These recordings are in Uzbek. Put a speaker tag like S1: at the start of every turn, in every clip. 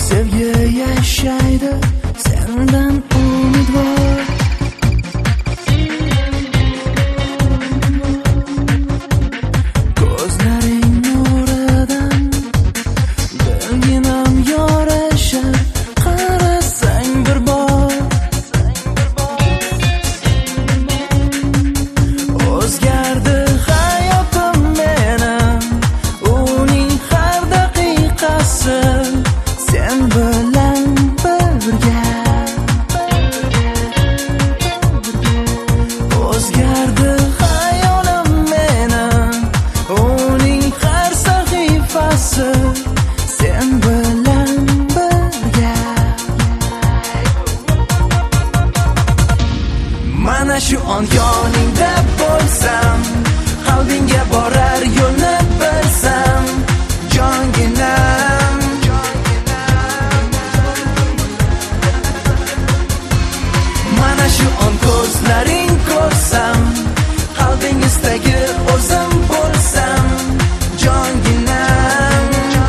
S1: Sevgi yashaydi sendan umidvor. Ko'zlaring nuridan bilginam yorishar, qarasang bir bor. O'zgardi hayotim mening, uning har daqiqasi sen bilan birga. O'zgardi hayolim mening, uning har sahifasi sen bilan birga. Mana shu on yoningda bo'lsam, qalbingga borar yo'lni bilsam, jonginam. Mana shu on ko'zlaring ko'rsam, qalbingizdagi o'zim bo'lsam, jonginam.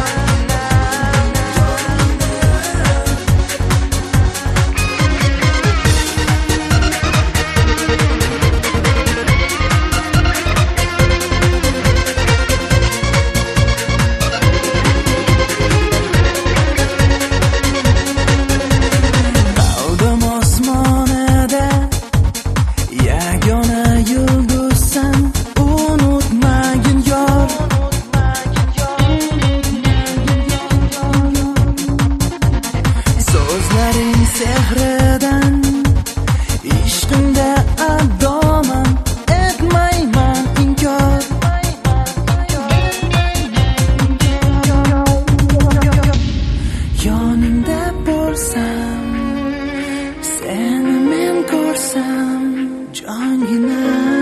S1: Qalbim osmonida yagona yulduzsan, unutmagin yor. So'zlaring sehridan, ishqimda addoman, etmayman inkor. Yoningda bo'lsam, seni men ko'rsam, jongina.